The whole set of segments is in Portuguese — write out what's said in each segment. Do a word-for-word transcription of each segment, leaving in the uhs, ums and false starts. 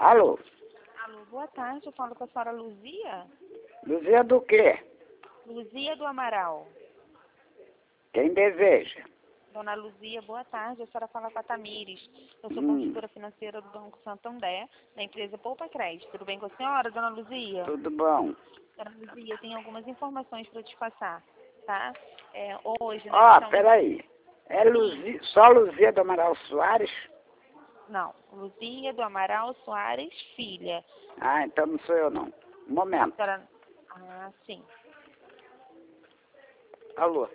Alô? Alô, boa tarde. Eu falo com a senhora Luzia? Luzia do quê? Luzia do Amaral. Quem deseja? Dona Luzia, boa tarde. A senhora fala com a Tamires. Eu sou Hum. consultora financeira do Banco Santander, da empresa Poupa Crédito. Tudo bem com a senhora, dona Luzia? Tudo bom? Dona Luzia, tem algumas informações para te passar, tá? É, hoje nós Ó, estamos... peraí. É Luzia, só Luzia do Amaral Soares? Não, Luzia do Amaral Soares, filha. Ah, então não sou eu não. Um momento. Senhora... Ah, sim. Alô?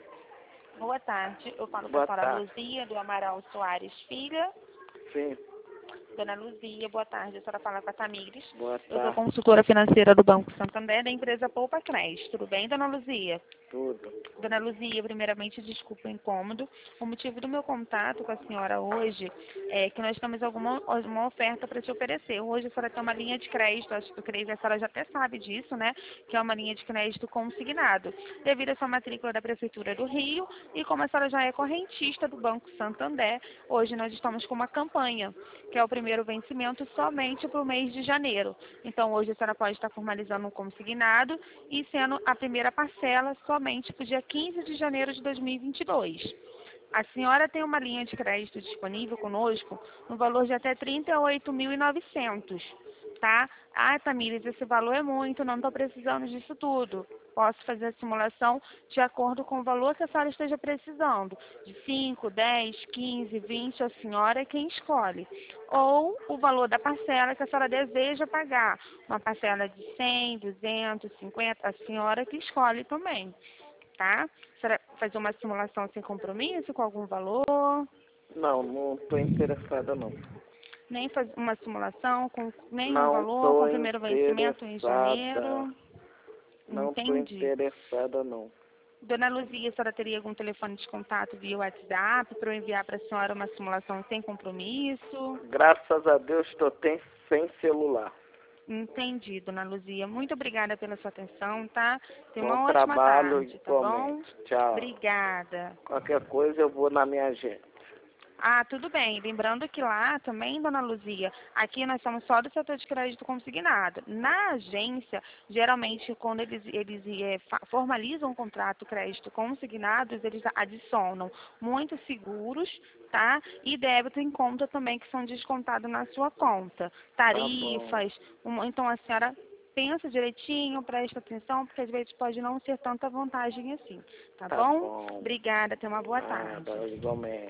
Boa tarde. Eu falo com Boa a senhora tarde. Luzia do Amaral Soares, filha. Sim, Dona Luzia, boa tarde. A senhora fala com a Tamires. boa Eu sou tarde. consultora financeira do Banco Santander, da empresa Poupa Crédito. Tudo bem, dona Luzia? Tudo. Dona Luzia, primeiramente, desculpa o incômodo. O motivo do meu contato com a senhora hoje é que nós temos alguma uma oferta para te oferecer. Hoje a senhora tem uma linha de crédito, acho que eu creio que a senhora já até sabe disso, né? Que é uma linha de crédito consignado. Devido à sua matrícula da Prefeitura do Rio e como a senhora já é correntista do Banco Santander, hoje nós estamos com uma campanha, que é o primeiro vencimento somente para o mês de janeiro. Então, hoje a senhora pode estar formalizando um consignado e sendo a primeira parcela somente para o dia quinze de janeiro de dois mil e vinte e dois. A senhora tem uma linha de crédito disponível conosco no valor de até trinta e oito mil e novecentos, tá? Ah, Tamires, esse valor é muito, não estou precisando disso tudo. Posso fazer a simulação de acordo com o valor que a senhora esteja precisando. De cinco, dez, quinze, vinte, a senhora é quem escolhe. Ou o valor da parcela que a senhora deseja pagar. Uma parcela de cem, duzentos, cinquenta, a senhora que escolhe também. Tá? A senhora fazer uma simulação sem compromisso, com algum valor? Não, não estou interessada não. Nem fazer uma simulação com nenhum Não valor, com estou o primeiro vencimento em interessada. janeiro? Não estou Entendi. interessada não. Dona Luzia, a senhora teria algum telefone de contato via WhatsApp para eu enviar para a senhora uma simulação sem compromisso? Graças a Deus estou sem celular. Entendi, dona Luzia. Muito obrigada pela sua atenção, tá? Tenha Bom uma ótima trabalho tarde, tá bom? igualmente. Tchau. Obrigada. Qualquer coisa eu vou na minha agenda. Ah, tudo bem. Lembrando que lá também, dona Luzia, aqui nós somos só do setor de crédito consignado. Na agência, geralmente, quando eles, eles é, formalizam um contrato crédito consignados, eles adicionam muitos seguros, tá? E débito em conta também, que são descontados na sua conta. Tarifas. Um, então, a senhora pensa direitinho, presta atenção, porque às vezes pode não ser tanta vantagem assim. Tá, Tá bom? bom. Obrigada. Tenha uma boa Nada, tarde. igualmente.